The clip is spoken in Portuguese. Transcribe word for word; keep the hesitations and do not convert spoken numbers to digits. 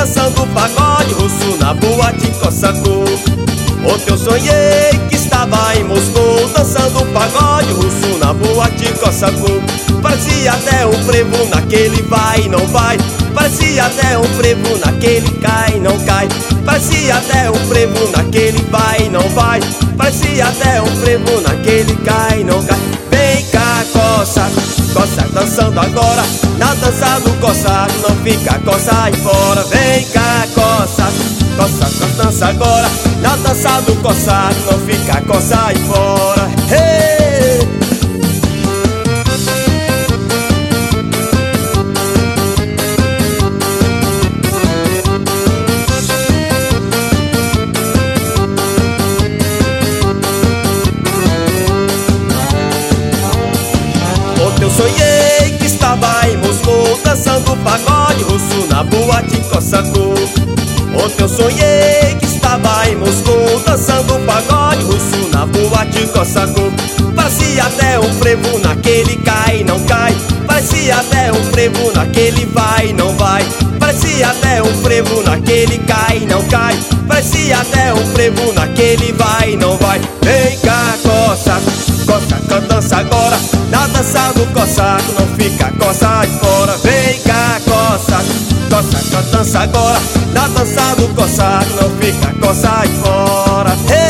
dançando pagode russo na boate Cossacô. Ontem eu sonhei que estava em Moscou, dançando pagode russo na boate Cossacô. Parecia até um frevo naquele vai e não vai, parecia até um frevo naquele cai e não cai, parecia até um frevo naquele vai e não vai, parecia até um frevo naquele cai e não cai. Vem cá, coça, coça dançando agora, na dança do coçar, não fica coça aí fora. Vem cá, coça, coça, coça dança agora, na dança do coçar, não fica coça aí fora. Hey! Eu sonhei que estava em Moscou, dançando pagode russo na boate Cossacô. Ontem eu sonhei que estava em Moscou, dançando pagode russo na boate Cossacô. Parecia até um frevo naquele cai e não cai, parecia até um frevo naquele vai e não vai, parecia até um frevo naquele cai e não cai, parecia até um frevo naquele vai e não vai. Vem cá, coça, coça, coça, dança agora, na dança do coçaco, não fica coça aí fora. Vem cá, coça, coça, coça, dança agora, na dança do coçaco, não fica coça aí fora. Hey!